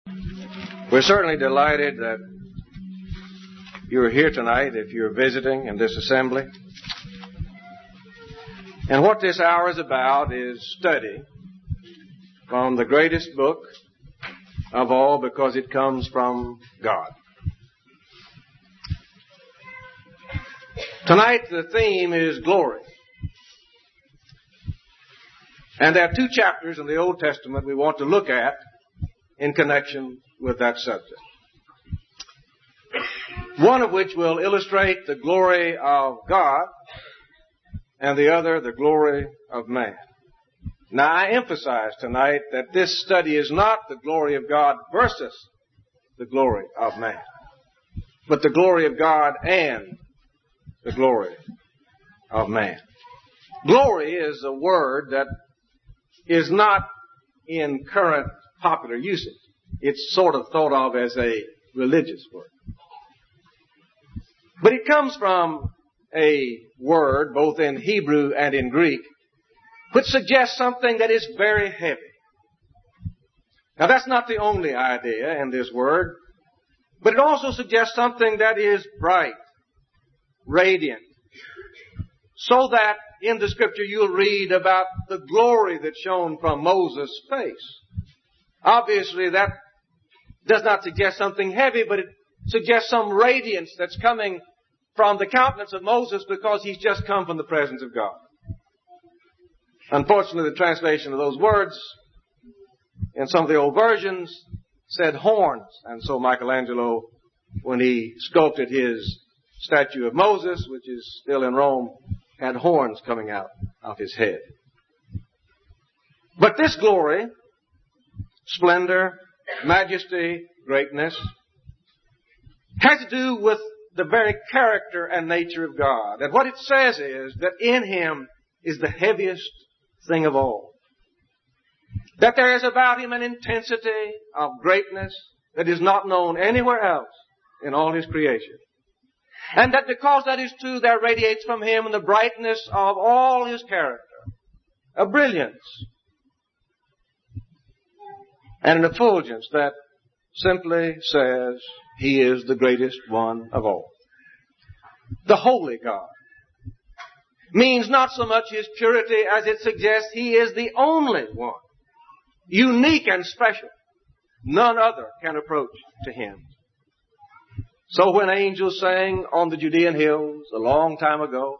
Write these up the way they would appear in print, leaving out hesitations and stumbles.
We're certainly delighted that you're here tonight if you're visiting in this assembly. And what this hour is about is study from the greatest book of all, because it comes from God. Tonight the theme is glory. And there are two chapters in the Old Testament we want to look at in connection with that subject. One of which will illustrate the glory of God, and the other, the glory of man. Now, I emphasize tonight that this study is not the glory of God versus the glory of man, but the glory of God and the glory of man. Glory is a word that is not in current popular usage. It's sort of thought of as a religious word. But it comes from a word, both in Hebrew and in Greek, which suggests something that is very heavy. Now, that's not the only idea in this word, but it also suggests something that is bright, radiant, so that in the Scripture you'll read about the glory that shone from Moses' face. Obviously, that does not suggest something heavy, but it suggests some radiance that's coming from the countenance of Moses because he's just come from the presence of God. Unfortunately, the translation of those words in some of the old versions said horns. And so Michelangelo, when he sculpted his statue of Moses, which is still in Rome, had horns coming out of his head. But this glory, splendor, majesty, greatness, has to do with the very character and nature of God. And what it says is that in Him is the heaviest thing of all. That there is about Him an intensity of greatness that is not known anywhere else in all His creation. And that because that is true, there radiates from Him the brightness of all His character, a brilliance, and an effulgence that simply says He is the greatest one of all. The holy God means not so much His purity as it suggests He is the only one, unique and special. None other can approach to Him. So when angels sang on the Judean hills a long time ago,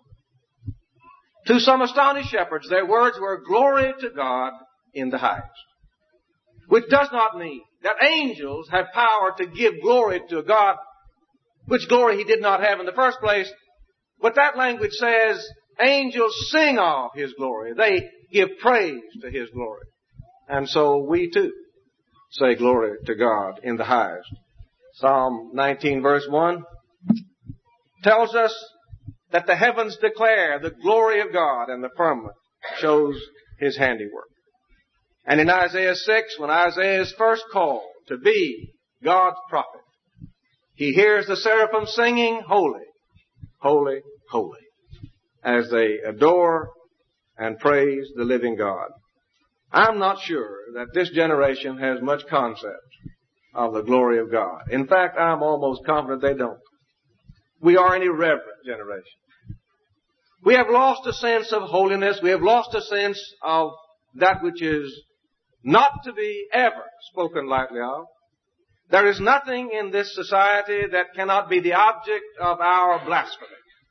to some astonished shepherds, their words were, "Glory to God in the highest." Which does not mean that angels have power to give glory to God, which glory He did not have in the first place. But that language says angels sing of His glory. They give praise to His glory. And so we too say glory to God in the highest. Psalm 19 verse 1 tells us that the heavens declare the glory of God, and the firmament shows His handiwork. And in Isaiah 6, when Isaiah is first called to be God's prophet, he hears the seraphim singing, "Holy, holy, holy," as they adore and praise the living God. I'm not sure that this generation has much concept of the glory of God. In fact, I'm almost confident they don't. We are an irreverent generation. We have lost a sense of holiness. We have lost a sense of that which is not to be ever spoken lightly of. There is nothing in this society that cannot be the object of our blasphemy.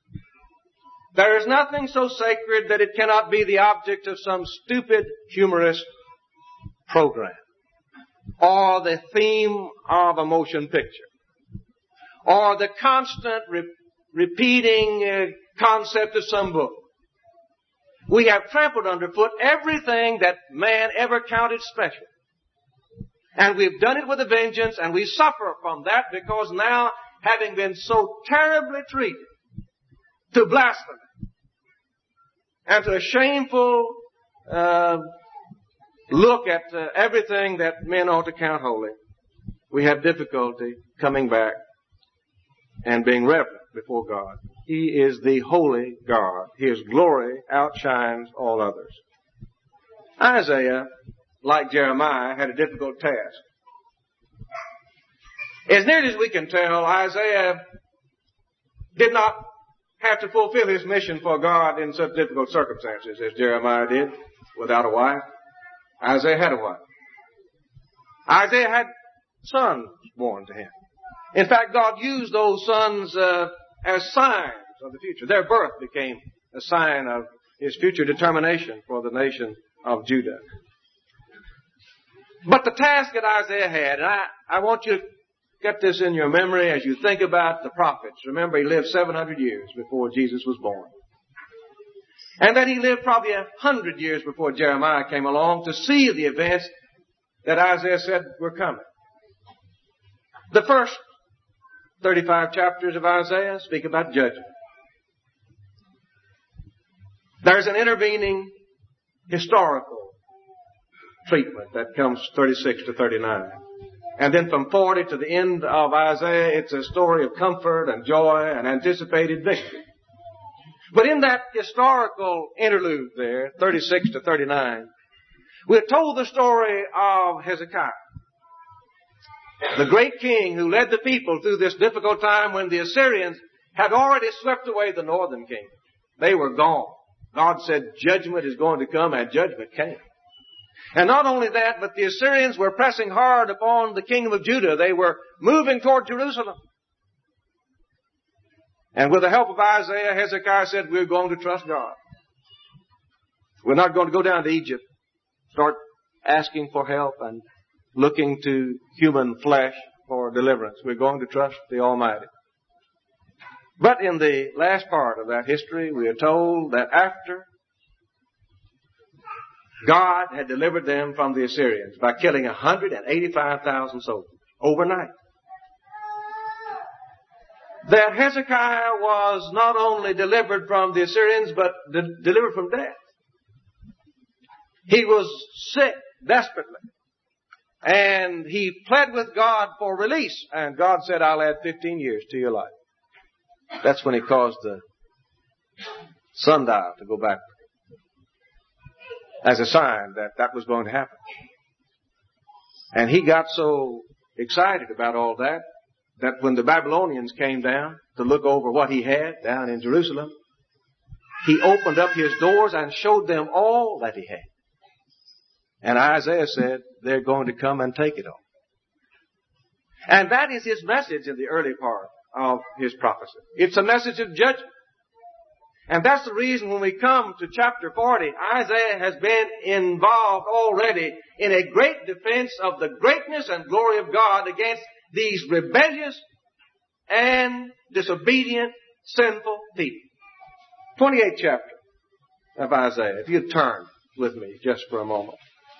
There is nothing so sacred that it cannot be the object of some stupid humorist program, or the theme of a motion picture, or the constant repeating concept of some book. We have trampled underfoot everything that man ever counted special. And we've done it with a vengeance, and we suffer from that because now, having been so terribly treated to blasphemy and to a shameful look at everything that men ought to count holy, we have difficulty coming back and being reverent before God. He is the holy God. His glory outshines all others. Isaiah, like Jeremiah, had a difficult task. As nearly as we can tell, Isaiah did not have to fulfill his mission for God in such difficult circumstances as Jeremiah did without a wife. Isaiah had a wife. Isaiah had sons born to him. In fact, God used those sons as signs of the future. Their birth became a sign of his future determination for the nation of Judah. But the task that Isaiah had, and I want you to get this in your memory as you think about the prophets. Remember, he lived 700 years before Jesus was born. And that he lived probably 100 years before Jeremiah came along to see the events that Isaiah said were coming. The first 35 chapters of Isaiah speak about judgment. There's an intervening historical treatment that comes 36 to 39. And then from 40 to the end of Isaiah, it's a story of comfort and joy and anticipated victory. But in that historical interlude there, 36 to 39, we're told the story of Hezekiah, the great king who led the people through this difficult time when the Assyrians had already swept away the northern kingdom. They were gone. God said judgment is going to come, and judgment came. And not only that, but the Assyrians were pressing hard upon the kingdom of Judah. They were moving toward Jerusalem. And with the help of Isaiah, Hezekiah said, we're going to trust God. We're not going to go down to Egypt, start asking for help and looking to human flesh for deliverance. We're going to trust the Almighty. But in the last part of that history, we are told that after God had delivered them from the Assyrians by killing 185,000 soldiers overnight, that Hezekiah was not only delivered from the Assyrians, but delivered from death. He was sick desperately. And he pled with God for release. And God said, I'll add 15 years to your life. That's when he caused the sundial to go back as a sign that that was going to happen. And he got so excited about all that, that when the Babylonians came down to look over what he had down in Jerusalem, he opened up his doors and showed them all that he had. And Isaiah said, they're going to come and take it all. And that is his message in the early part of his prophecy. It's a message of judgment. And that's the reason when we come to chapter 40, Isaiah has been involved already in a great defense of the greatness and glory of God against these rebellious and disobedient, sinful people. 28th chapter of Isaiah. If you'd turn with me just for a moment.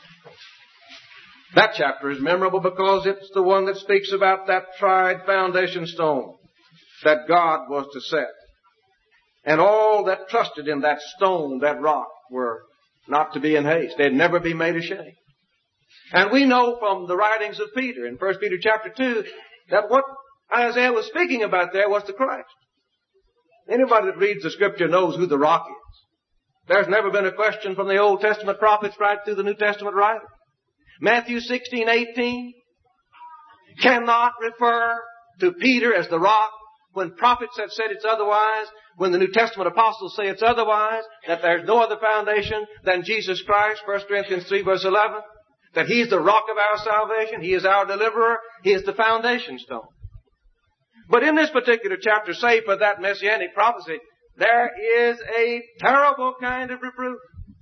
That chapter is memorable because it's the one that speaks about that tried foundation stone that God was to set. And all that trusted in that stone, that rock, were not to be in haste. They'd never be made ashamed. And we know from the writings of Peter in 1 Peter chapter 2 that what Isaiah was speaking about there was the Christ. Anybody that reads the scripture knows who the rock is. There's never been a question from the Old Testament prophets right through the New Testament writers. Matthew 16:18 cannot refer to Peter as the rock when prophets have said it's otherwise, when the New Testament apostles say it's otherwise, that there's no other foundation than Jesus Christ, 1 Corinthians 3 verse 11, that He's the rock of our salvation, He is our deliverer, He is the foundation stone. But in this particular chapter, save for that messianic prophecy, there is a terrible kind of reproof.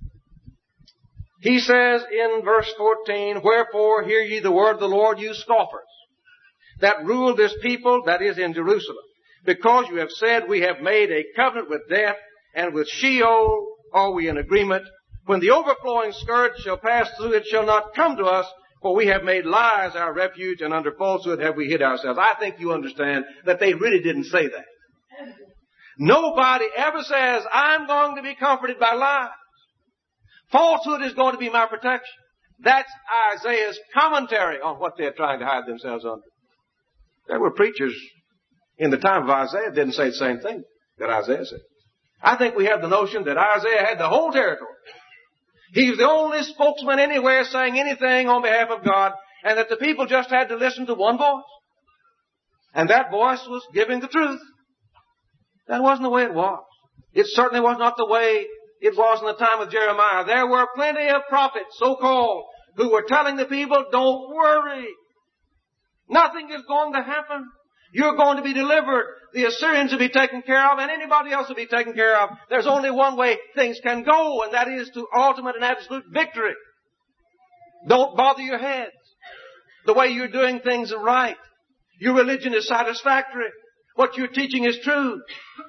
He says in verse 14, wherefore hear ye the word of the Lord, you scoffers, that rule this people that is in Jerusalem. Because you have said, we have made a covenant with death, and with Sheol are we in agreement. When the overflowing scourge shall pass through, it shall not come to us, for we have made lies our refuge, and under falsehood have we hid ourselves. I think you understand that they really didn't say that. Nobody ever says, I'm going to be comforted by lies. Falsehood is going to be my protection. That's Isaiah's commentary on what they're trying to hide themselves under. There were preachers in the time of Isaiah that didn't say the same thing that Isaiah said. I think we have the notion that Isaiah had the whole territory. He was the only spokesman anywhere saying anything on behalf of God, and that the people just had to listen to one voice. And that voice was giving the truth. That wasn't the way it was. It certainly was not the way it was in the time of Jeremiah. There were plenty of prophets, so-called, who were telling the people, don't worry. Nothing is going to happen. You're going to be delivered. The Assyrians will be taken care of, and anybody else will be taken care of. There's only one way things can go, and that is to ultimate and absolute victory. Don't bother your heads. The way you're doing things is right. Your religion is satisfactory. What you're teaching is true.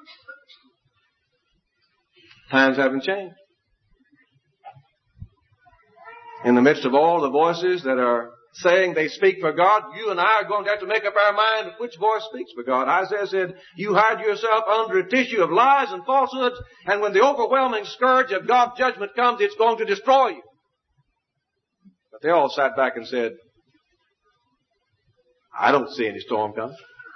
Times haven't changed. In the midst of all the voices that are saying they speak for God, you and I are going to have to make up our mind which voice speaks for God. Isaiah said, you hide yourself under a tissue of lies and falsehoods, and when the overwhelming scourge of God's judgment comes, it's going to destroy you. But they all sat back and said, I don't see any storm coming.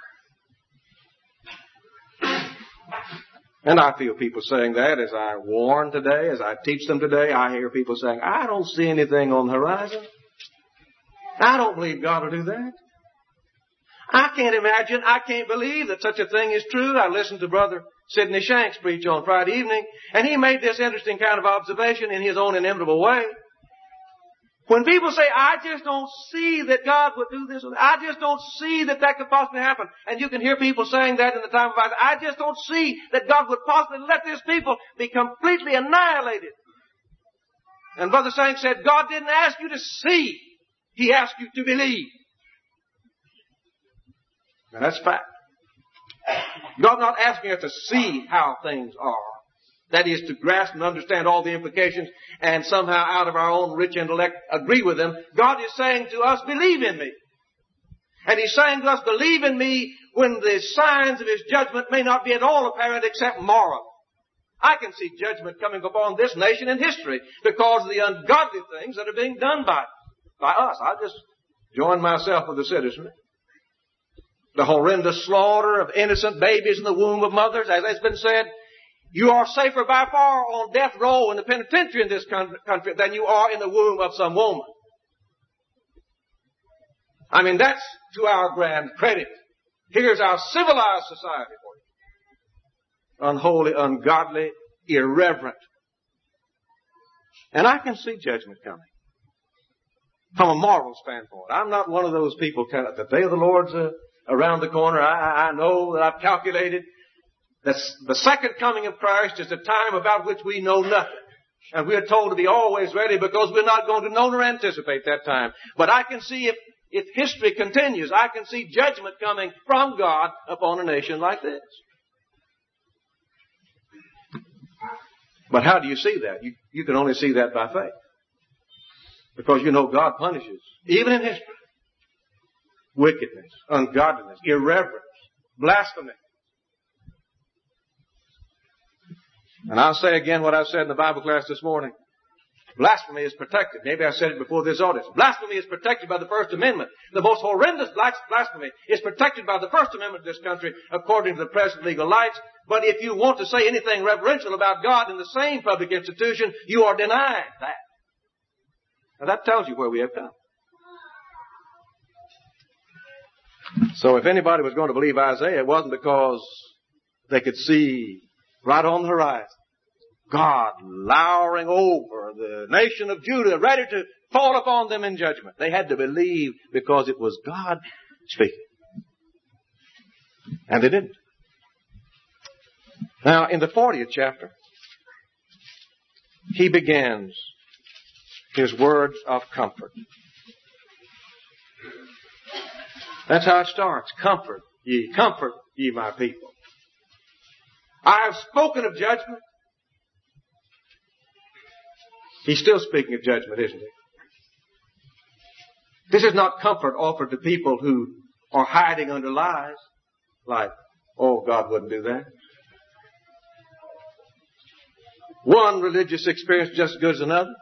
And I feel people saying that as I warn today, as I teach them today. I hear people saying, I don't see anything on the horizon. I don't believe God will do that. I can't imagine, I can't believe that such a thing is true. I listened to Brother Sidney Shanks preach on Friday evening, and he made this interesting kind of observation in his own inimitable way. When people say, I just don't see that God would do this, I just don't see that that could possibly happen. And you can hear people saying that in the time of Isaiah. I just don't see that God would possibly let this people be completely annihilated. And Brother Shanks said, God didn't ask you to see. He asked you to believe. Now that's fact. God's not asking us to see how things are. That is, to grasp and understand all the implications and somehow out of our own rich intellect agree with them. God is saying to us, believe in me. And He's saying to us, believe in me when the signs of His judgment may not be at all apparent except moral. I can see judgment coming upon this nation in history because of the ungodly things that are being done by us. I just join myself with the citizenry. The horrendous slaughter of innocent babies in the womb of mothers, as has been said. You are safer by far on death row in the penitentiary in this country than you are in the womb of some woman. I mean, that's to our grand credit. Here's our civilized society for you. Unholy, ungodly, irreverent. And I can see judgment coming. From a moral standpoint. I'm not one of those people that the day of the Lord's around the corner. I know that I've calculated that the second coming of Christ is a time about which we know nothing. And we're told to be always ready because we're not going to know nor anticipate that time. But I can see if history continues, I can see judgment coming from God upon a nation like this. But how do you see that? You can only see that by faith. Because you know God punishes, even in history, wickedness, ungodliness, irreverence, blasphemy. And I'll say again what I said in the Bible class this morning. Blasphemy is protected. Maybe I said it before this audience. Blasphemy is protected by the First Amendment. The most horrendous blasphemy is protected by the First Amendment of this country according to the present legal rights. But if you want to say anything reverential about God in the same public institution, you are denying that. Now that tells you where we have come. So if anybody was going to believe Isaiah, it wasn't because they could see right on the horizon God lowering over the nation of Judah, ready to fall upon them in judgment. They had to believe because it was God speaking. And they didn't. Now, in the 40th chapter, he begins his words of comfort. That's how it starts. Comfort ye my people. I have spoken of judgment. He's still speaking of judgment, isn't he? This is not comfort offered to people who are hiding under lies, like, oh, God wouldn't do that. One religious experience just as good as another.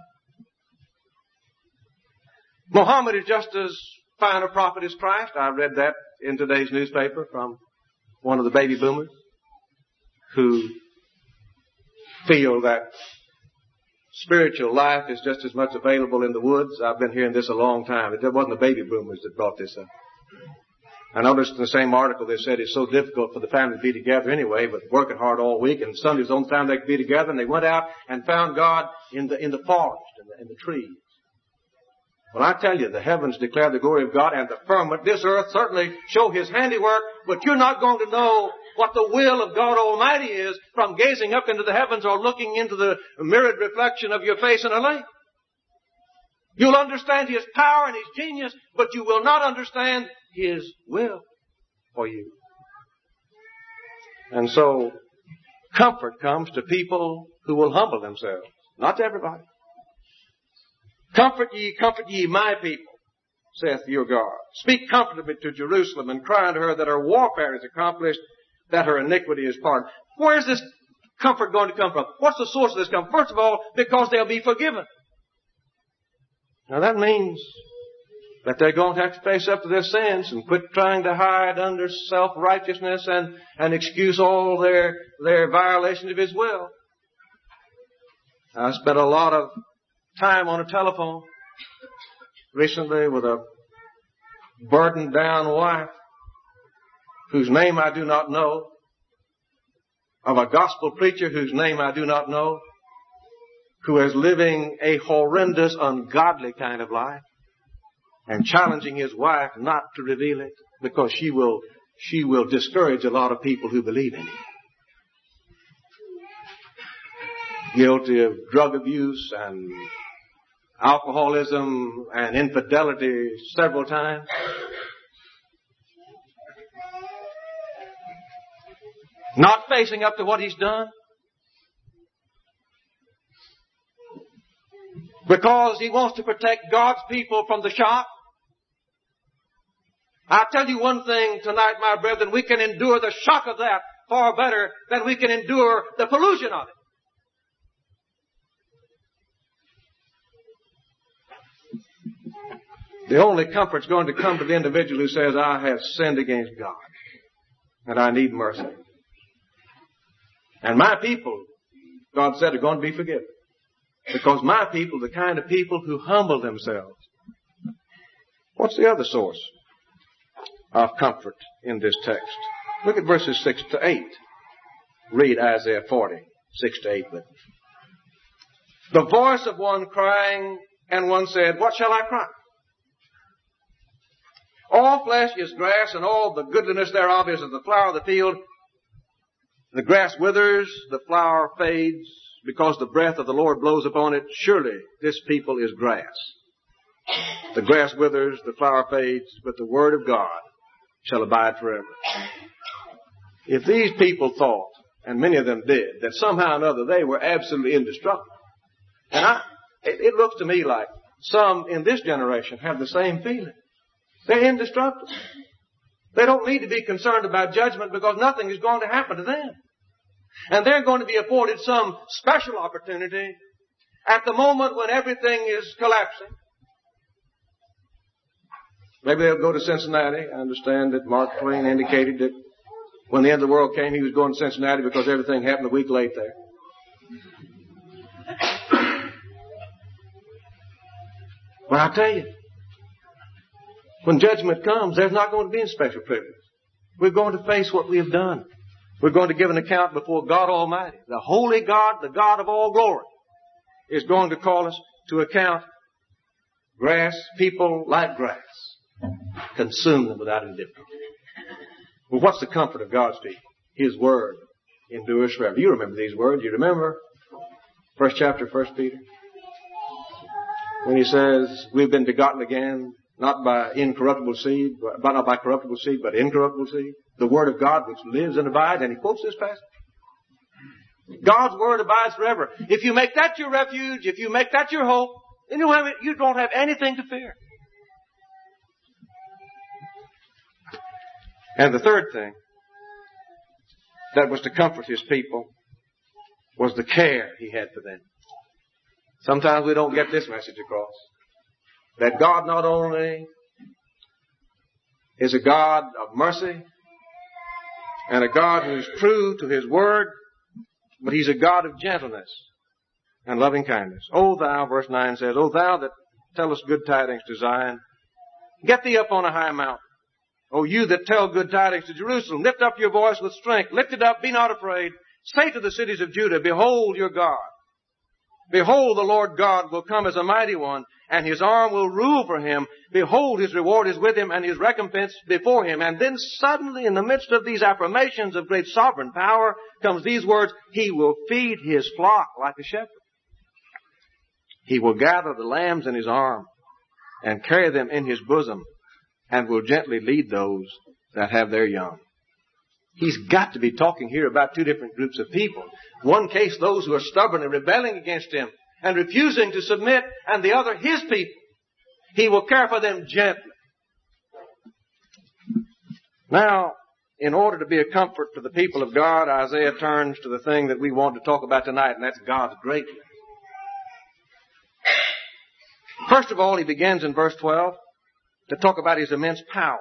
Muhammad is just as fine a prophet as Christ. I read that in today's newspaper from one of the baby boomers who feel that spiritual life is just as much available in the woods. I've been hearing this a long time. It wasn't the baby boomers that brought this up. I noticed in the same article they said it's so difficult for the family to be together anyway, but working hard all week, and Sunday's the only time they could be together, and they went out and found God in the forest, in the trees. Well, I tell you, the heavens declare the glory of God, and the firmament, this earth, certainly show His handiwork, but you're not going to know what the will of God Almighty is from gazing up into the heavens or looking into the mirrored reflection of your face in a lake. You'll understand His power and His genius, but you will not understand His will for you. And so, comfort comes to people who will humble themselves. Not to everybody. Comfort ye my people, saith your God. Speak comfortably to Jerusalem, and cry unto her that her warfare is accomplished, that her iniquity is pardoned. Where is this comfort going to come from? What's the source of this comfort? First of all, because they'll be forgiven. Now that means that they're going to have to face up to their sins and quit trying to hide under self-righteousness and excuse all their violations of His will. I spent a lot of time on a telephone recently with a burdened down wife whose name I do not know, of a gospel preacher whose name I do not know, who is living a horrendous, ungodly kind of life and challenging his wife not to reveal it because she will discourage a lot of people who believe in Him. Guilty of drug abuse and alcoholism and infidelity several times. Not facing up to what he's done. Because he wants to protect God's people from the shock. I'll tell you one thing tonight, my brethren, we can endure the shock of that far better than we can endure the pollution of it. The only comfort's going to come to the individual who says, I have sinned against God, and I need mercy. And my people, God said, are going to be forgiven. Because my people are the kind of people who humble themselves. What's the other source of comfort in this text? Look at verses 6 to 8. Read Isaiah 40, 6 to 8 with me. The voice of one crying, and one said, what shall I cry? All flesh is grass, and all the goodliness thereof is as the flower of the field. The grass withers, the flower fades, because the breath of the Lord blows upon it. Surely this people is grass. The grass withers, the flower fades, but the word of God shall abide forever. If these people thought, and many of them did, that somehow or another they were absolutely indestructible, and it looks to me like some in this generation have the same feeling. They're indestructible. They don't need to be concerned about judgment because nothing is going to happen to them. And they're going to be afforded some special opportunity at the moment when everything is collapsing. Maybe they'll go to Cincinnati. I understand that Mark Twain indicated that when the end of the world came, he was going to Cincinnati because everything happened a week late there. But I tell you, when judgment comes, there's not going to be any special privilege. We're going to face what we have done. We're going to give an account before God Almighty. The holy God, the God of all glory, is going to call us to account. Grass, people like grass. Consume them without indifference. Well, what's the comfort of God's people? His word endures forever. You remember these words. You remember first chapter, 1 Peter? When he says, we've been begotten again, not by incorruptible seed, not by corruptible seed, but incorruptible seed. The word of God which lives and abides. And he quotes this passage. God's word abides forever. If you make that your refuge, if you make that your hope, then you don't have anything to fear. And the third thing that was to comfort his people was the care he had for them. Sometimes we don't get this message across. That God not only is a God of mercy and a God who is true to His word, but He's a God of gentleness and loving kindness. O thou, verse 9 says, O thou that tellest good tidings to Zion, get thee up on a high mountain, O you that tell good tidings to Jerusalem, lift up your voice with strength. Lift it up, be not afraid. Say to the cities of Judah, behold your God. Behold, the Lord God will come as a mighty one, and his arm will rule for him. Behold, his reward is with him, and his recompense before him. And then suddenly, in the midst of these affirmations of great sovereign power, comes these words, he will feed his flock like a shepherd. He will gather the lambs in his arm, and carry them in his bosom, and will gently lead those that have their young. He's got to be talking here about two different groups of people. One case, those who are stubborn and rebelling against him and refusing to submit, and the other, his people. He will care for them gently. Now, in order to be a comfort to the people of God, Isaiah turns to the thing that we want to talk about tonight, and that's God's greatness. First of all, he begins in verse 12 to talk about his immense power.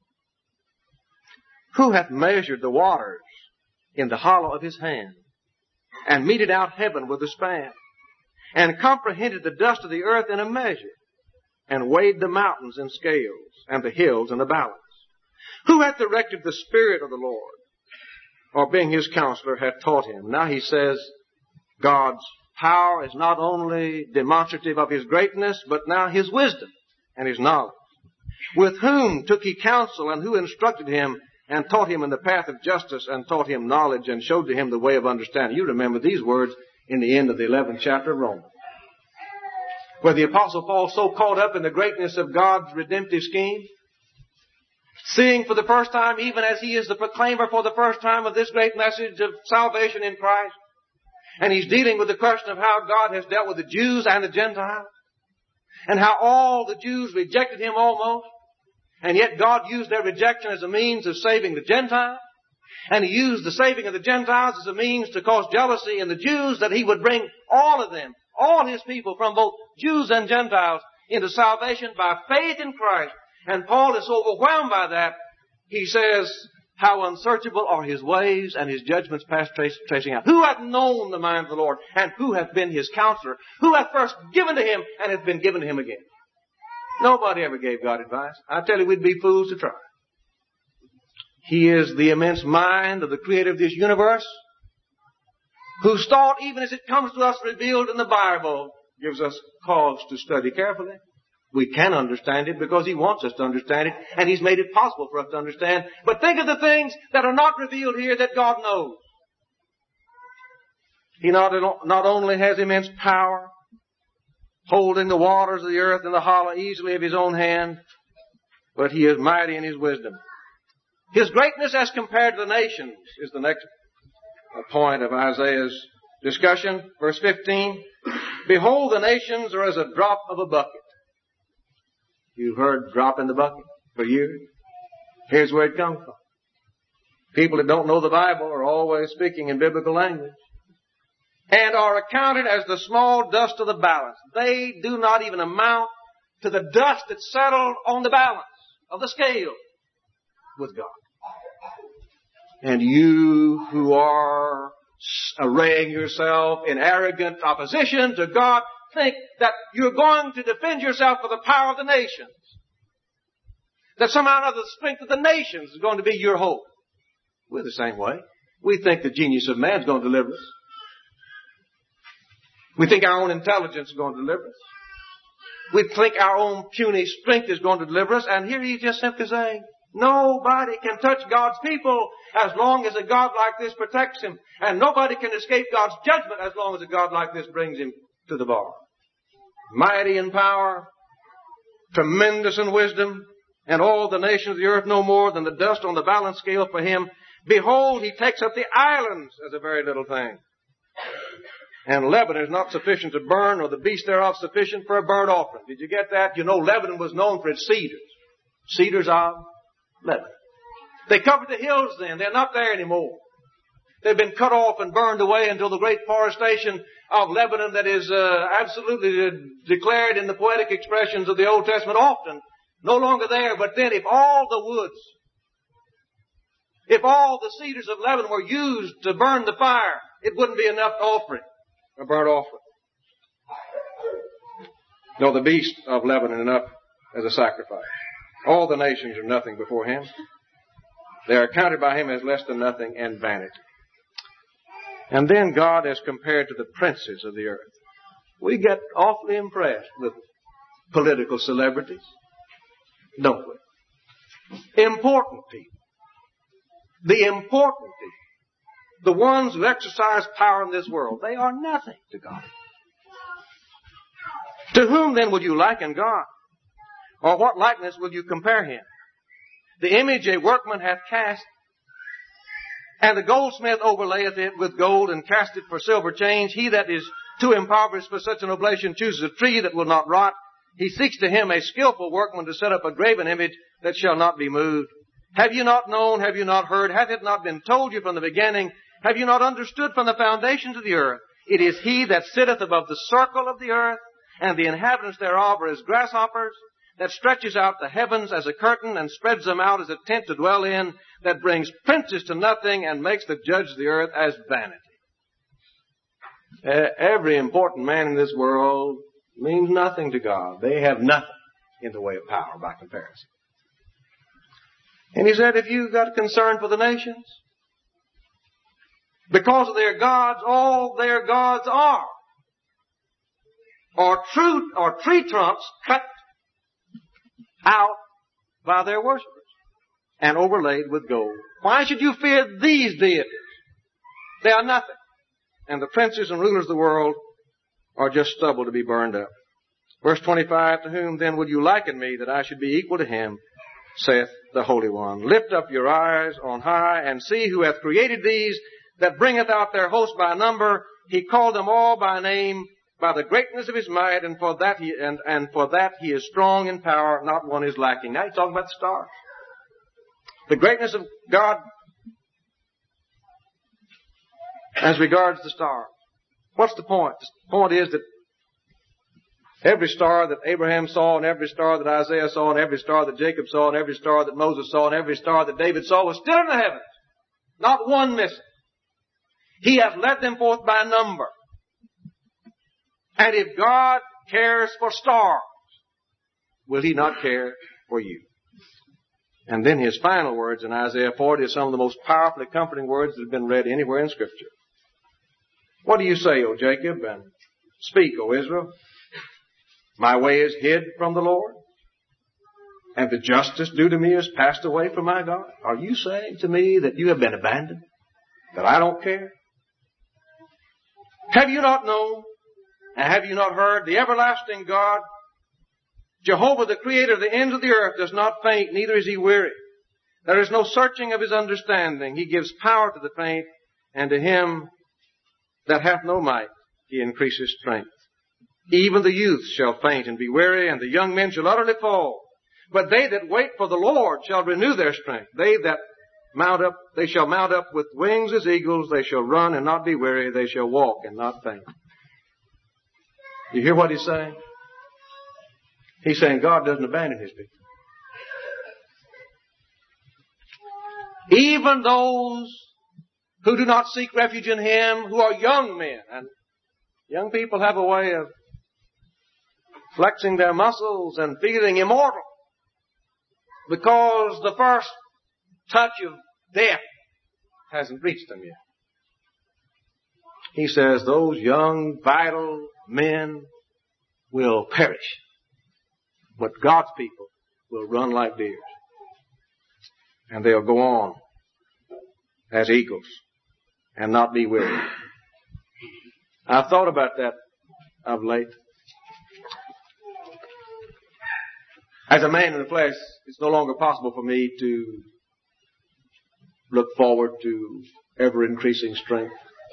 Who hath measured the waters in the hollow of his hand, and meted out heaven with a span, and comprehended the dust of the earth in a measure, and weighed the mountains in scales, and the hills in a balance? Who hath directed the Spirit of the Lord, or being his counselor hath taught him? Now he says God's power is not only demonstrative of his greatness, but now his wisdom and his knowledge. With whom took he counsel, and who instructed him, and taught him in the path of justice, and taught him knowledge, and showed to him the way of understanding? You remember these words in the end of the 11th chapter of Romans, where the Apostle Paul so caught up in the greatness of God's redemptive scheme, seeing for the first time, even as he is the proclaimer for the first time of this great message of salvation in Christ, and he's dealing with the question of how God has dealt with the Jews and the Gentiles, and how all the Jews rejected him almost, and yet God used their rejection as a means of saving the Gentiles. And he used the saving of the Gentiles as a means to cause jealousy in the Jews, that he would bring all of them, all his people from both Jews and Gentiles, into salvation by faith in Christ. And Paul is so overwhelmed by that, he says, how unsearchable are his ways, and his judgments past tracing out. Who hath known the mind of the Lord, and who hath been his counselor? Who hath first given to him, and hath been given to him again? Nobody ever gave God advice. I tell you, we'd be fools to try. He is the immense mind of the creator of this universe, whose thought, even as it comes to us revealed in the Bible, gives us cause to study carefully. We can understand it because he wants us to understand it, and he's made it possible for us to understand. But think of the things that are not revealed here that God knows. He not only has immense power, holding the waters of the earth in the hollow easily of his own hand, but he is mighty in his wisdom. His greatness as compared to the nations is the next point of Isaiah's discussion. Verse 15, behold, the nations are as a drop of a bucket. You've heard drop in the bucket for years. Here's where it comes from. People that don't know the Bible are always speaking in biblical language. And are accounted as the small dust of the balance. They do not even amount to the dust that's settled on the balance of the scale with God. And you who are arraying yourself in arrogant opposition to God, think that you're going to defend yourself for the power of the nations. That somehow or another the strength of the nations is going to be your hope. We're the same way. We think the genius of man is going to deliver us. We think our own intelligence is going to deliver us. We think our own puny strength is going to deliver us. And here he's just simply saying, nobody can touch God's people as long as a God like this protects him. And nobody can escape God's judgment as long as a God like this brings him to the bar. Mighty in power, tremendous in wisdom, and all the nations of the earth no more than the dust on the balance scale for him. Behold, he takes up the islands as a very little thing. And Lebanon is not sufficient to burn, nor the beast thereof sufficient for a burnt offering. Did you get that? You know, Lebanon was known for its cedars. Cedars of Lebanon. They covered the hills then. They're not there anymore. They've been cut off and burned away until the great forestation of Lebanon that is absolutely declared in the poetic expressions of the Old Testament often, no longer there. But then if all the woods, if all the cedars of Lebanon were used to burn the fire, it wouldn't be enough to offer it. A burnt offering. No, the beast of Lebanon enough as a sacrifice. All the nations are nothing before him. They are counted by him as less than nothing and vanity. And then God is compared to the princes of the earth. We get awfully impressed with political celebrities, don't we? Important people. The important people. The ones who exercise power in this world. They are nothing to God. To whom then would you liken God? Or what likeness will you compare him? The image a workman hath cast, and the goldsmith overlayeth it with gold and cast it for silver change. He that is too impoverished for such an oblation chooses a tree that will not rot. He seeks to him a skillful workman to set up a graven image that shall not be moved. Have you not known? Have you not heard? Hath it not been told you from the beginning? Have you not understood from the foundations of the earth? It is he that sitteth above the circle of the earth, and the inhabitants thereof are as grasshoppers, that stretches out the heavens as a curtain and spreads them out as a tent to dwell in, that brings princes to nothing and makes the judge of the earth as vanity. Every important man in this world means nothing to God. They have nothing in the way of power by comparison. And he said, if you've got concern for the nations, because of their gods, all their gods are tree trunks cut out by their worshippers and overlaid with gold. Why should you fear these deities? They are nothing. And the princes and rulers of the world are just stubble to be burned up. Verse 25, to whom then would you liken me that I should be equal to him, saith the Holy One. Lift up your eyes on high and see who hath created these, that bringeth out their host by number. He called them all by name, by the greatness of his might, and for that he is strong in power, not one is lacking. Now he's talking about the stars. The greatness of God as regards the stars. What's the point? The point is that every star that Abraham saw, and every star that Isaiah saw, and every star that Jacob saw, and every star that Moses saw, and every star that David saw was still in the heavens. Not one missing. He hath led them forth by number. And if God cares for stars, will he not care for you? And then his final words in Isaiah 40 are some of the most powerfully comforting words that have been read anywhere in Scripture. What do you say, O Jacob? And speak, O Israel. My way is hid from the Lord, and the justice due to me is passed away from my God. Are you saying to me that you have been abandoned? That I don't care? Have you not known? And have you not heard? The everlasting God, Jehovah, the creator of the ends of the earth, does not faint, neither is he weary. There is no searching of his understanding. He gives power to the faint, and to him that hath no might, he increases strength. Even the youth shall faint and be weary, and the young men shall utterly fall. But they that wait for the Lord shall renew their strength. They shall mount up with wings as eagles. They shall run and not be weary. They shall walk and not faint. You hear what he's saying? He's saying God doesn't abandon his people. Even those who do not seek refuge in him, who are young men. And young people have a way of flexing their muscles and feeling immortal because the first touch of death hasn't reached them yet. He says those young, vital men will perish, but God's people will run like deer, and they'll go on as eagles and not be weary. I've thought about that of late. As a man in the flesh, it's no longer possible for me to look forward to ever-increasing strength.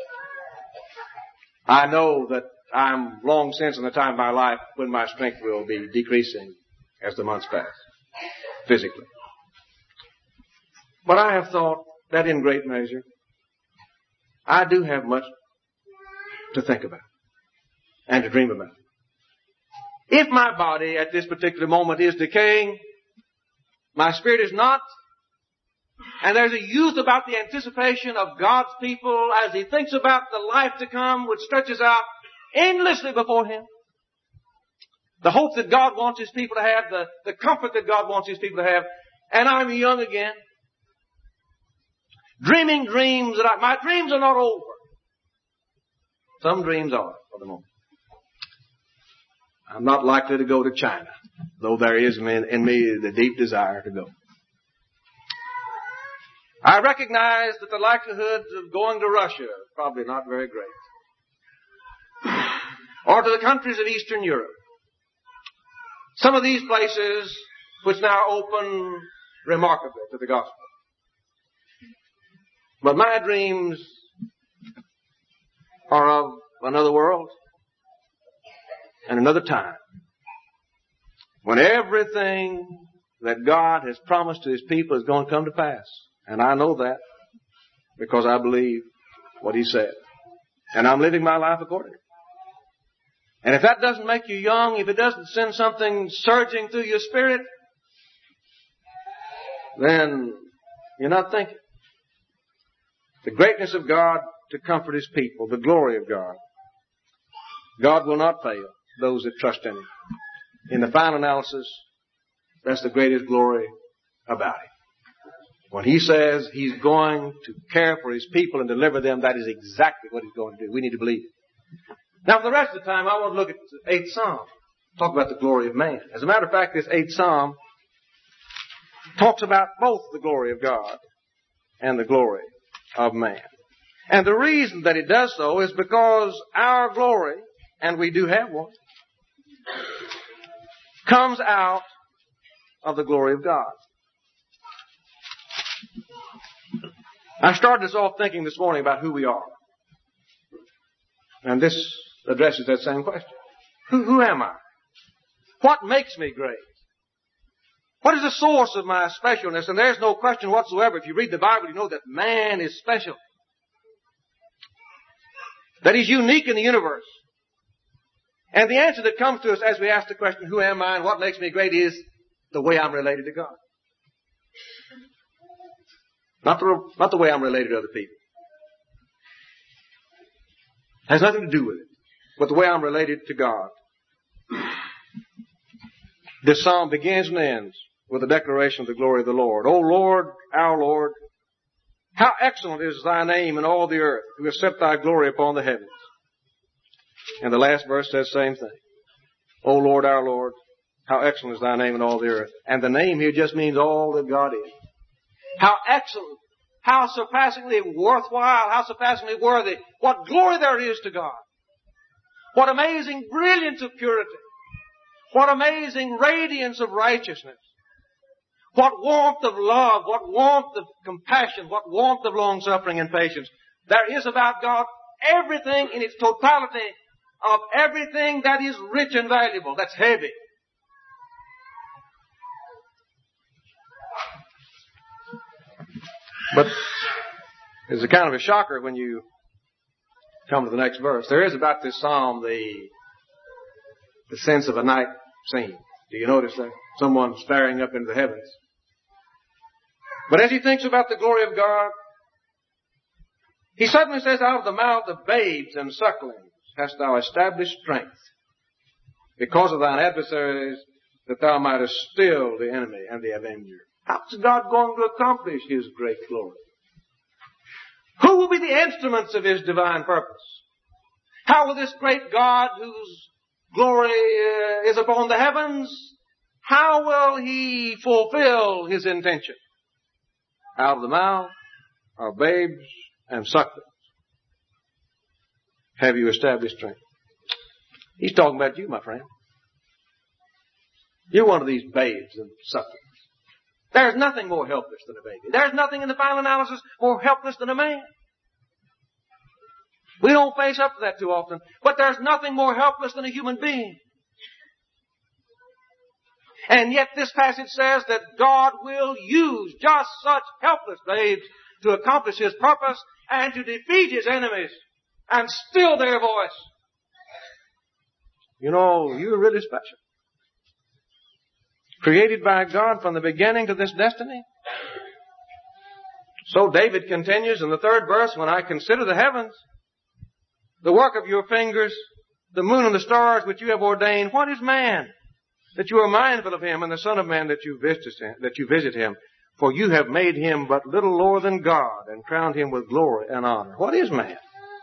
I know that I'm long since in the time of my life when my strength will be decreasing as the months pass, physically. But I have thought that in great measure, I do have much to think about and to dream about. If my body at this particular moment is decaying, my spirit is not, and there's a youth about the anticipation of God's people as he thinks about the life to come which stretches out endlessly before him, the hope that God wants His people to have, the comfort that God wants His people to have. And I'm young again. Dreaming dreams my dreams are not over. Some dreams are for the moment. I'm not likely to go to China, though there is in me the deep desire to go. I recognize that the likelihood of going to Russia is probably not very great. Or to the countries of Eastern Europe. Some of these places which now open remarkably to the gospel. But my dreams are of another world and another time, when everything that God has promised to His people is going to come to pass. And I know that because I believe what He said. And I'm living my life accordingly. And if that doesn't make you young, if it doesn't send something surging through your spirit, then you're not thinking. The greatness of God to comfort His people, the glory of God. God will not fail those that trust in Him. In the final analysis, that's the greatest glory about Him. When He says He's going to care for His people and deliver them, that is exactly what He's going to do. We need to believe it. Now, for the rest of the time, I want to look at the 8th Psalm. Talk about the glory of man. As a matter of fact, this 8th Psalm talks about both the glory of God and the glory of man. And the reason that it does so is because our glory, and we do have one, comes out of the glory of God. I started this off thinking this morning about who we are. And this addresses that same question. Who am I? What makes me great? What is the source of my specialness? And there's no question whatsoever. If you read the Bible, you know that man is special. That he's unique in the universe. And the answer that comes to us as we ask the question, who am I and what makes me great, is the way I'm related to God. Not the way I'm related to other people. It has nothing to do with it. But the way I'm related to God. This psalm begins and ends with a declaration of the glory of the Lord. O Lord, our Lord, how excellent is Thy name in all the earth, who has set Thy glory upon the heavens. And the last verse says the same thing. O Lord, our Lord, how excellent is Thy name in all the earth. And the name here just means all that God is. How excellent, how surpassingly worthwhile, how surpassingly worthy. What glory there is to God. What amazing brilliance of purity. What amazing radiance of righteousness. What warmth of love, what warmth of compassion, what warmth of long-suffering and patience. There is about God everything in its totality of everything that is rich and valuable, that's heavy. But it's a kind of a shocker when you come to the next verse. There is about this psalm the sense of a night scene. Do you notice that? Someone staring up into the heavens. But as he thinks about the glory of God, he suddenly says, out of the mouth of babes and sucklings hast thou established strength, because of thine adversaries, that thou mightest still the enemy and the avenger. How is God going to accomplish His great glory? Who will be the instruments of His divine purpose? How will this great God, whose glory is upon the heavens, how will He fulfill His intention? Out of the mouth of babes and sucklings have you established strength. He's talking about you, my friend. You're one of these babes and sucklings. There's nothing more helpless than a baby. There's nothing in the final analysis more helpless than a man. We don't face up to that too often. But there's nothing more helpless than a human being. And yet this passage says that God will use just such helpless babes to accomplish His purpose and to defeat His enemies and still their voice. You know, you're really special. Created by God from the beginning to this destiny. So David continues in the 3rd verse, when I consider the heavens, the work of your fingers, the moon and the stars which you have ordained, what is man that you are mindful of him, and the Son of Man that you visit him? For you have made him but little lower than God, and crowned him with glory and honor. What is man?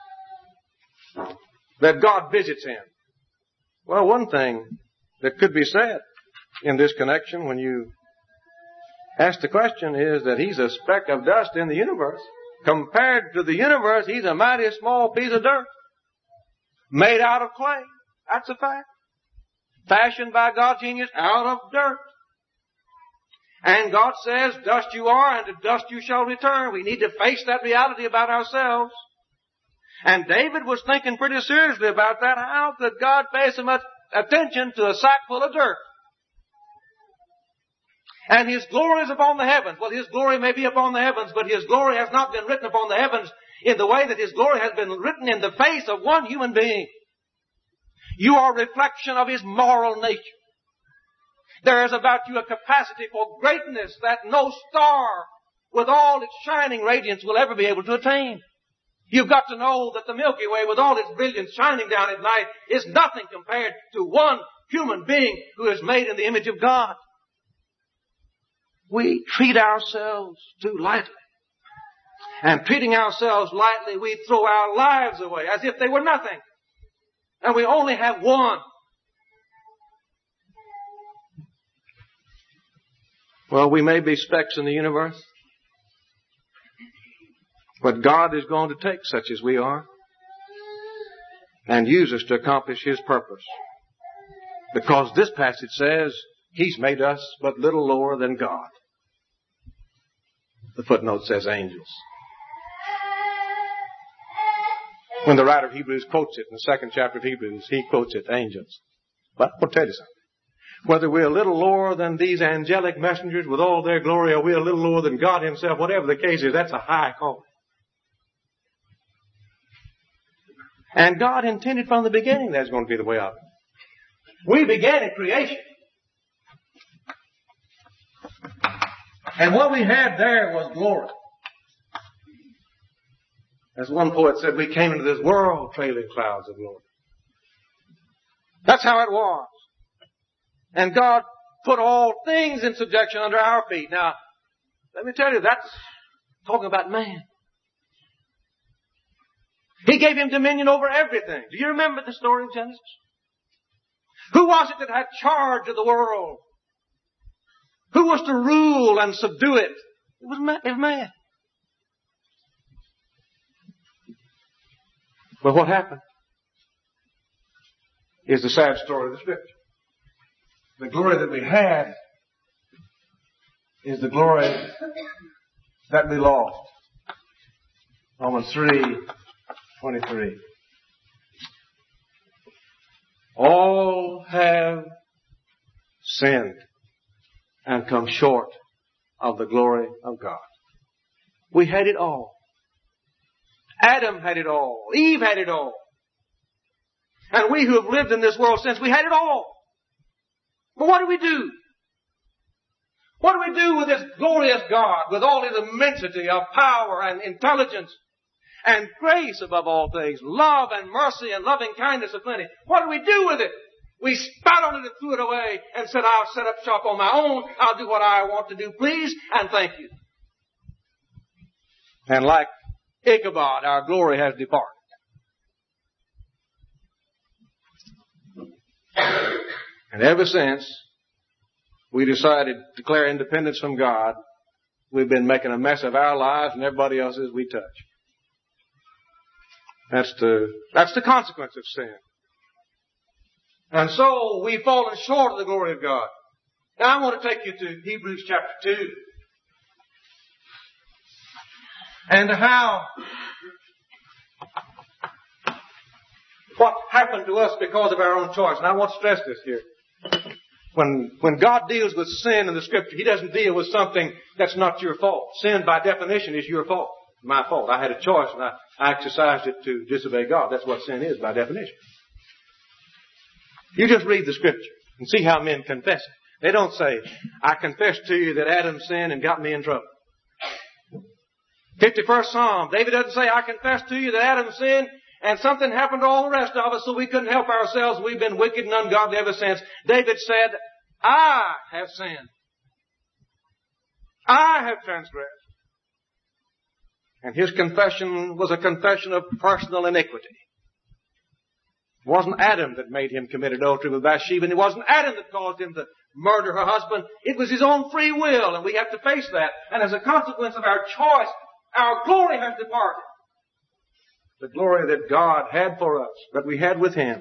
That God visits him. Well, one thing that could be said in this connection when you ask the question is that he's a speck of dust in the universe. Compared to the universe, he's a mighty small piece of dirt. Made out of clay. That's a fact. Fashioned by God's genius out of dirt. And God says, dust you are, and to dust you shall return. We need to face that reality about ourselves. And David was thinking pretty seriously about that. How could God pay so much attention to a sack full of dirt? And His glory is upon the heavens. Well, His glory may be upon the heavens, but His glory has not been written upon the heavens in the way that His glory has been written in the face of one human being. You are a reflection of His moral nature. There is about you a capacity for greatness that no star with all its shining radiance will ever be able to attain. You've got to know that the Milky Way with all its brilliance shining down at night is nothing compared to one human being who is made in the image of God. We treat ourselves too lightly. And treating ourselves lightly, we throw our lives away as if they were nothing. And we only have one. Well, we may be specks in the universe, but God is going to take such as we are and use us to accomplish His purpose. Because this passage says He's made us but little lower than God. The footnote says angels. When the writer of Hebrews quotes it in the second chapter of Hebrews, he quotes it angels. But I'll tell you something. Whether we're a little lower than these angelic messengers with all their glory, or we're a little lower than God Himself, whatever the case is, that's a high calling. And God intended from the beginning that's going to be the way of it. We began in creation. And what we had there was glory. As one poet said, we came into this world trailing clouds of glory. That's how it was. And God put all things in subjection under our feet. Now, let me tell you, that's talking about man. He gave him dominion over everything. Do you remember the story of Genesis? Who was it that had charge of the world? Who was to rule and subdue it? It was man. But what happened is the sad story of the Scripture. The glory that we had is the glory that we lost. Romans 3:23. All have sinned and come short of the glory of God. We had it all. Adam had it all. Eve had it all. And we who have lived in this world since, we had it all. But what do we do? What do we do with this glorious God, with all His immensity of power and intelligence and grace above all things, love and mercy and loving kindness of plenty? What do we do with it? We spat on it and threw it away and said, I'll set up shop on my own. I'll do what I want to do, please, and thank you. And like Ichabod, our glory has departed. And ever since we decided to declare independence from God, we've been making a mess of our lives and everybody else's we touch. That's the consequence of sin. And so we've fallen short of the glory of God. Now I want to take you to Hebrews chapter 2. And what happened to us because of our own choice. And I want to stress this here. When God deals with sin in the Scripture, He doesn't deal with something that's not your fault. Sin, by definition, is your fault. My fault. I had a choice and I exercised it to disobey God. That's what sin is, by definition. You just read the Scripture and see how men confess it. They don't say, I confess to you that Adam sinned and got me in trouble. 51st Psalm, David doesn't say, I confess to you that Adam sinned And something happened to all the rest of us, so we couldn't help ourselves. We've been wicked and ungodly ever since. David said, I have sinned. I have transgressed. And his confession was a confession of personal iniquity. It wasn't Adam that made him commit adultery with Bathsheba, and it wasn't Adam that caused him to murder her husband. It was his own free will, and we have to face that. And as a consequence of our choice, our glory has departed. The glory that God had for us, that we had with Him.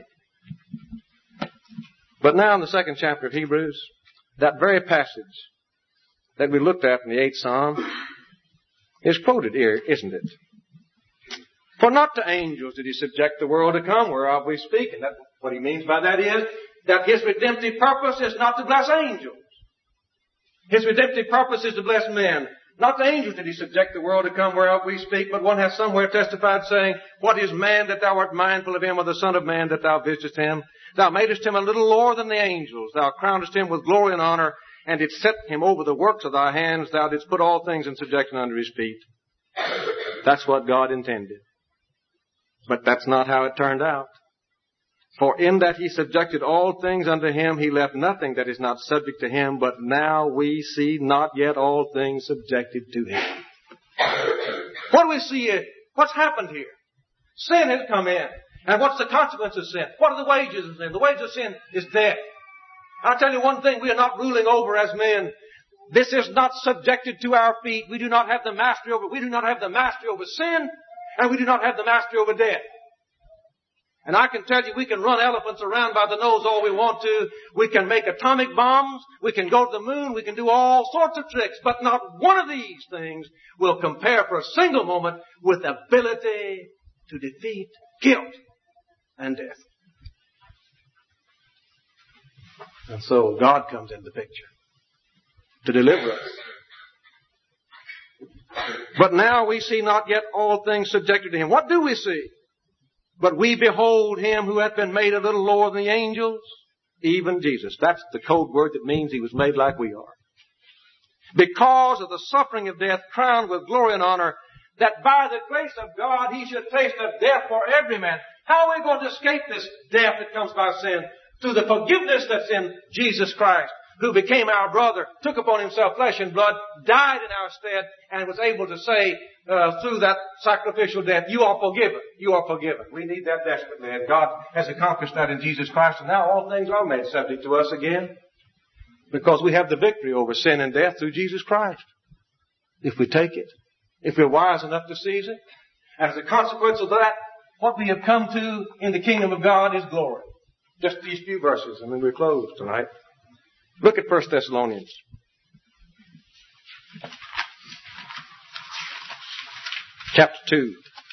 But now in the 2nd chapter of Hebrews, that very passage that we looked at in the 8th Psalm is quoted here, isn't it? For not to angels did He subject the world to come, whereof we speak. And what He means by that is that His redemptive purpose is not to bless angels. His redemptive purpose is to bless men. Not to angels did He subject the world to come, whereof we speak, but one has somewhere testified, saying, What is man that thou art mindful of him, or the Son of man that thou visitest him? Thou madest him a little lower than the angels. Thou crownest him with glory and honor, and didst set him over the works of thy hands. Thou didst put all things in subjection under his feet. That's what God intended. But that's not how it turned out. For in that He subjected all things unto Him, He left nothing that is not subject to Him. But now we see not yet all things subjected to Him. What do we see here? What's happened here? Sin has come in. And what's the consequence of sin? What are the wages of sin? The wages of sin is death. I'll tell you one thing we are not ruling over as men. This is not subjected to our feet. We do not have the mastery over it. We do not have the mastery over sin, and we do not have the mastery over death. And I can tell you, we can run elephants around by the nose all we want to. We can make atomic bombs. We can go to the moon. We can do all sorts of tricks. But not one of these things will compare for a single moment with the ability to defeat guilt and death. And so God comes into the picture to deliver us. But now we see not yet all things subjected to Him. What do we see? But we behold Him who hath been made a little lower than the angels, even Jesus. That's the code word that means He was made like we are. Because of the suffering of death, crowned with glory and honor, that by the grace of God He should taste of death for every man. How are we going to escape this death that comes by sin? Through the forgiveness that's in Jesus Christ, who became our brother, took upon Himself flesh and blood, died in our stead, and was able to say through that sacrificial death, you are forgiven. You are forgiven. We need that desperately, and God has accomplished that in Jesus Christ, and now all things are made subject to us again, because we have the victory over sin and death through Jesus Christ. If we take it, if we're wise enough to seize it, as a consequence of that, what we have come to in the kingdom of God is glory. Just these few verses, and then we're closed tonight. Look at 1 Thessalonians. Chapter 2.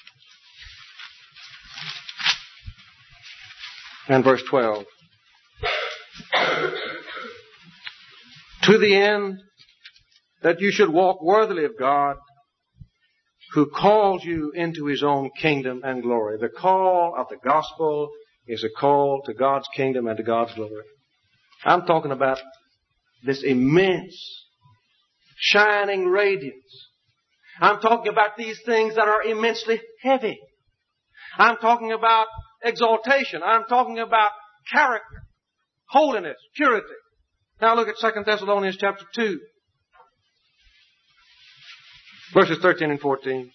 And verse 12. To the end that you should walk worthily of God, who calls you into His own kingdom and glory. The call of the gospel is a call to God's kingdom and to God's glory. I'm talking about this immense, shining radiance. I'm talking about these things that are immensely heavy. I'm talking about exaltation. I'm talking about character, holiness, purity. Now look at 2 Thessalonians chapter 2, verses 13 and 14.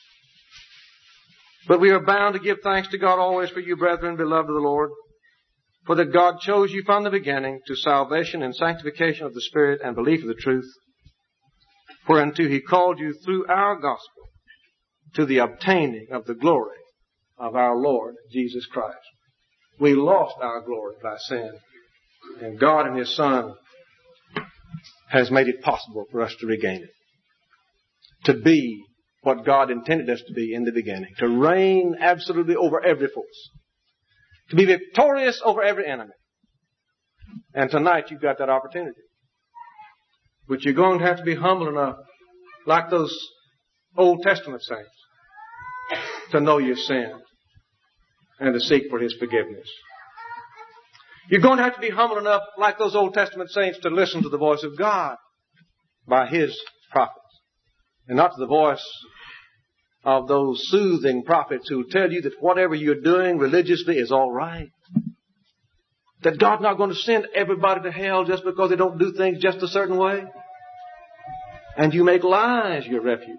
But we are bound to give thanks to God always for you, brethren, beloved of the Lord, for that God chose you from the beginning to salvation and sanctification of the Spirit and belief of the truth, whereunto He called you through our gospel to the obtaining of the glory of our Lord Jesus Christ. We lost our glory by sin, and God and His Son has made it possible for us to regain it. To be what God intended us to be in the beginning. To reign absolutely over every force. To be victorious over every enemy. And tonight you've got that opportunity. But you're going to have to be humble enough, like those Old Testament saints, to know your sin and to seek for His forgiveness. You're going to have to be humble enough, like those Old Testament saints, to listen to the voice of God by His prophets, and not to the voice of those soothing prophets who tell you that whatever you're doing religiously is all right. That God's not going to send everybody to hell just because they don't do things just a certain way. And you make lies your refuge.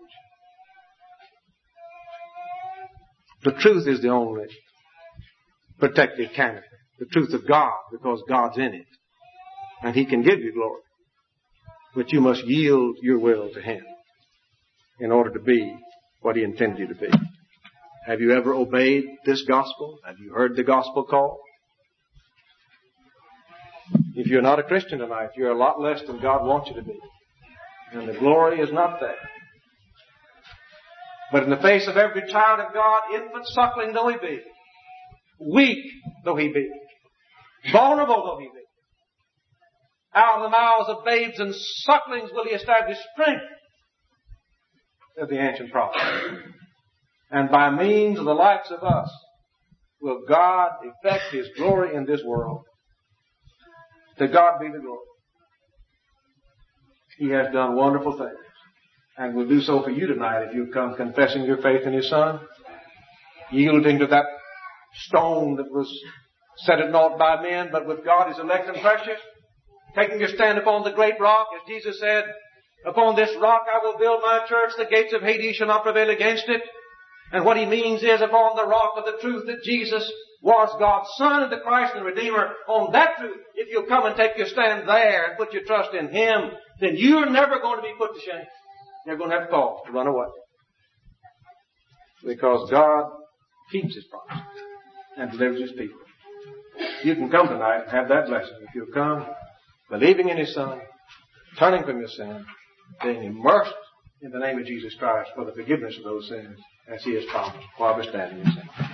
The truth is the only protective canopy. The truth of God, because God's in it. And He can give you glory. But you must yield your will to Him in order to be what He intended you to be. Have you ever obeyed this gospel? Have you heard the gospel call? If you're not a Christian tonight, you're a lot less than God wants you to be. And the glory is not there. But in the face of every child of God, infant suckling though he be, weak though he be, vulnerable though he be, out of the mouths of babes and sucklings will He establish strength, said the ancient prophet. And by means of the likes of us will God effect His glory in this world. To God be the glory. He has done wonderful things. And will do so for you tonight if you come confessing your faith in His Son, yielding to that stone that was set at naught by men, but with God is elect and precious, taking your stand upon the great rock, as Jesus said, upon this rock I will build my church, the gates of Hades shall not prevail against it. And what He means is upon the rock of the truth that Jesus was God's Son and the Christ and Redeemer. On that truth, if you'll come and take your stand there and put your trust in Him, then you're never going to be put to shame. You're going to have cause to run away. Because God keeps His promise and delivers His people. You can come tonight and have that blessing. If you'll come, believing in His Son, turning from your sin, being immersed in the name of Jesus Christ for the forgiveness of those sins, as He has promised, while we're standing and singing.